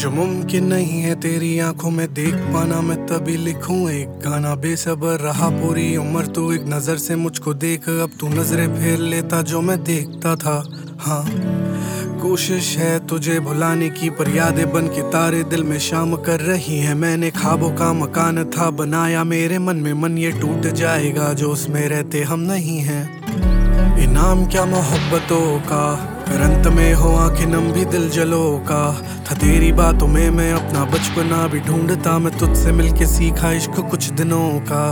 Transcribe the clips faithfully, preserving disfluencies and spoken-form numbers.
जो मुमकिन नहीं है तेरी आंखों में देख पाना, मैं तभी लिखूं एक गाना। बेसब्र रहा पूरी उम्र तू एक नजर से मुझको देख, अब तू नजरें फेर लेता जो मैं देखता था। हाँ, कोशिश है तुझे भुलाने की पर यादें बन के तारे दिल में शाम कर रही है। मैंने ख्वाबों का मकान था बनाया मेरे मन में, मन ये टूट जाएगा जो उसमें रहते हम नहीं हैं। इनाम क्या मोहब्बतों का, अंत में हो आंखें नम भी दिल जलो का। था तेरी बातों में मैं अपना बचपना भी ढूंढता, मैं तुझसे मिलके सीखा इश्क कुछ दिनों का।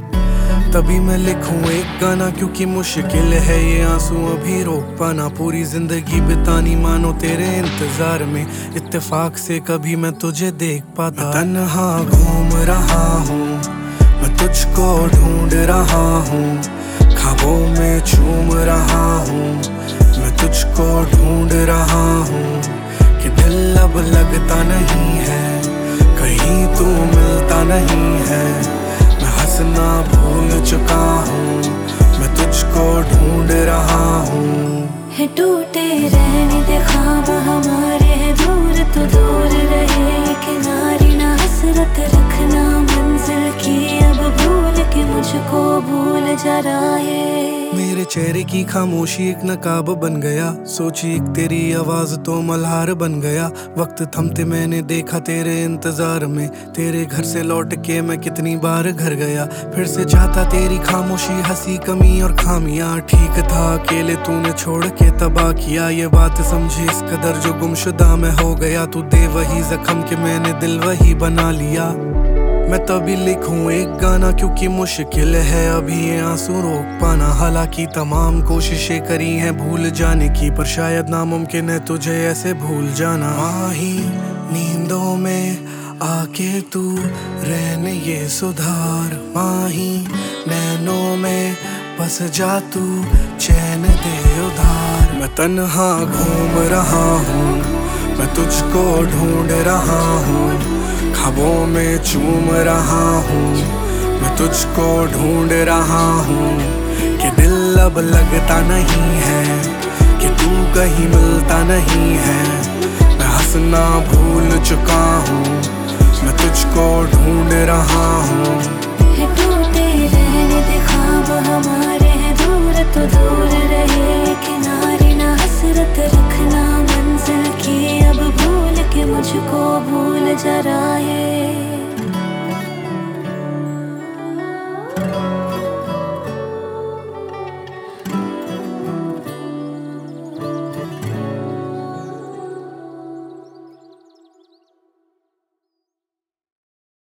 तभी मैं लिखूं एक गाना क्योंकि मुश्किल है ये आंसू अभी रोक पाना। पूरी जिंदगी बितानी मानो तेरे इंतजार में, इत्तेफाक से कभी मैं तुझे देख पाता। तन्हा घूम रहा हूँ मैं तुझको ढूंढ रहा हूँ, ख्वाबों में झूम रहा हूँ मैं तुझको ढूंढ रहा हूँ। कि दिल अब लगता नहीं है, कहीं तू मिलता नहीं है। मैं हंसना भूल चुका हूँ, मैं तुझको ढूंढ रहा हूँ। है टूटे रहने दे ख्वाब हमारे, है दूर तो दूर रहे किनारे। ना हसरत रखना मंजिल की, अब भूल के मुझको भूल जा रहा है। मेरे चेहरे की खामोशी एक नकाब बन गया, सोची एक तेरी आवाज तो मल्हार बन गया। वक्त थमते मैंने देखा तेरे इंतजार में, तेरे घर से लौट के मैं कितनी बार घर गया। फिर से चाहता तेरी खामोशी, हंसी कमी और खामियां। ठीक था अकेले तूने छोड़ के तबाह किया, ये बात समझी इस कदर जो गुमशुदा मैं हो गया। तू दे वही जख्म के मैंने दिल वही बना लिया। मैं तभी लिखूं एक गाना क्योंकि मुश्किल है अभी ये आंसू रोक पाना। हालांकि तमाम कोशिशें करी हैं भूल जाने की, पर शायद नामुमकिन है तुझे ऐसे भूल जाना। माही नींदों में आके तू रहने ये सुधार, माही नैनों में बस जा तू चैन दे उधार। मैं तन्हा घूम रहा हूँ मैं तुझको ढूंढ रहा हूँ, ख्वाबों में चूम रहा हूँ मैं तुझको ढूंढ रहा हूँ। कि दिल अब लगता नहीं है, कि तू कहीं मिलता नहीं है। मैं हंसना भूल चुका हूँ मैं तुझको ढूंढ रहा हूँ। है टूटे रहने दे ख्वाब हमारे, है दूर तो दूर रहे किनारे। ना हसरत